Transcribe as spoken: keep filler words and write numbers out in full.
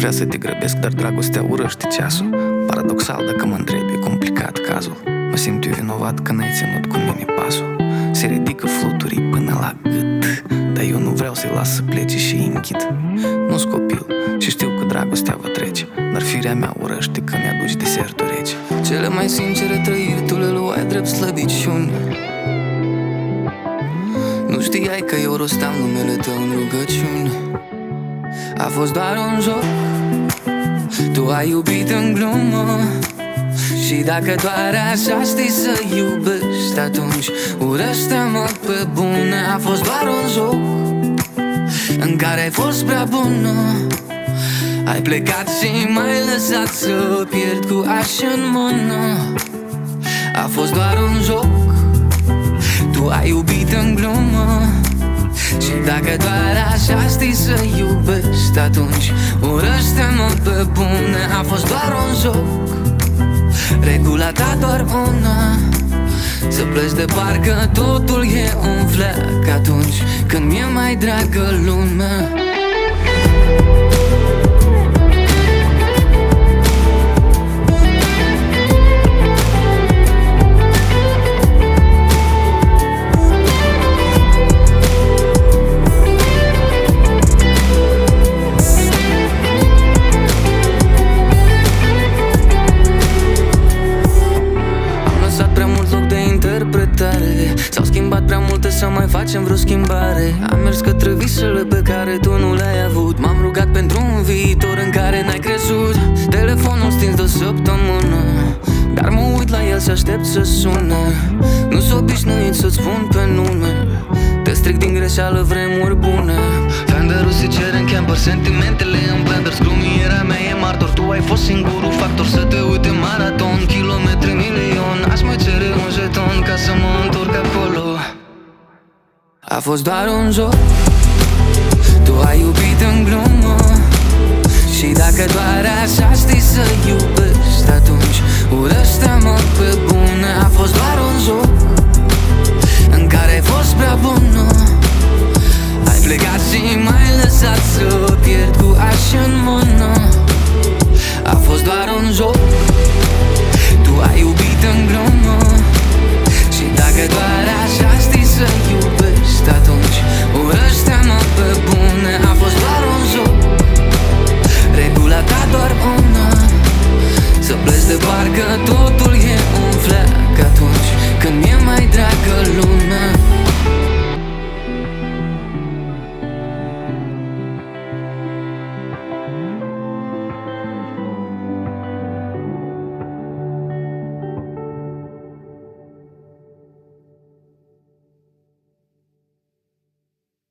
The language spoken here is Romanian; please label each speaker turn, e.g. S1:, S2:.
S1: încerca să te grăbesc, dar dragostea urăște ceasul. Paradoxal, dacă mă întrebi, e complicat cazul. Mă simt eu vinovat că n-ai ținut cu mine pasul. Se ridică fluturii până la gât, dar eu nu vreau să-i las să plece și îi închid. Nu-s copil și știu că dragostea va trece, dar firea mea urăște când i-aduci desertul rece. Cele mai sincere trăiri tu le luai drept slăbiciuni. Nu știai că eu rosteam numele tău în rugăciuni. A fost doar un joc, tu ai iubit în glumă. Și dacă doar așa știi să iubești, atunci urăște-mă pe bune. A fost doar un joc în care ai fost prea bună. Ai plecat și m-ai lăsat să pierd cu așa în mână. A fost doar un joc, tu ai iubit în glumă. Și dacă doar așa știi să iubești, atunci urăște-mă pe bune. A fost doar un joc, regula ta doar una, să pleci de parcă totul e un fleac atunci când mi-e mai dragă lumea. S-au schimbat prea multe să mai facem vreo schimbare. Am mers către visele pe care tu nu le-ai avut. M-am rugat pentru un viitor în care n-ai crezut. Telefonul stins de o săptămână, dar mă uit la el și aștept să sune. Nu-s obișnuit să-ți spun pe nume, te stric din greșeală vremuri bune. Fenderul se cere în camper, sentimentele în blender. Scrumierea mea e martor, tu ai fost singurul factor să te uite maraton, kilometri milion. Aș mai cere un jeton ca să mă întorc acolo. A fost doar un joc, tu ai iubit în glumă. Și dacă doar așa știi să iubești, atunci ură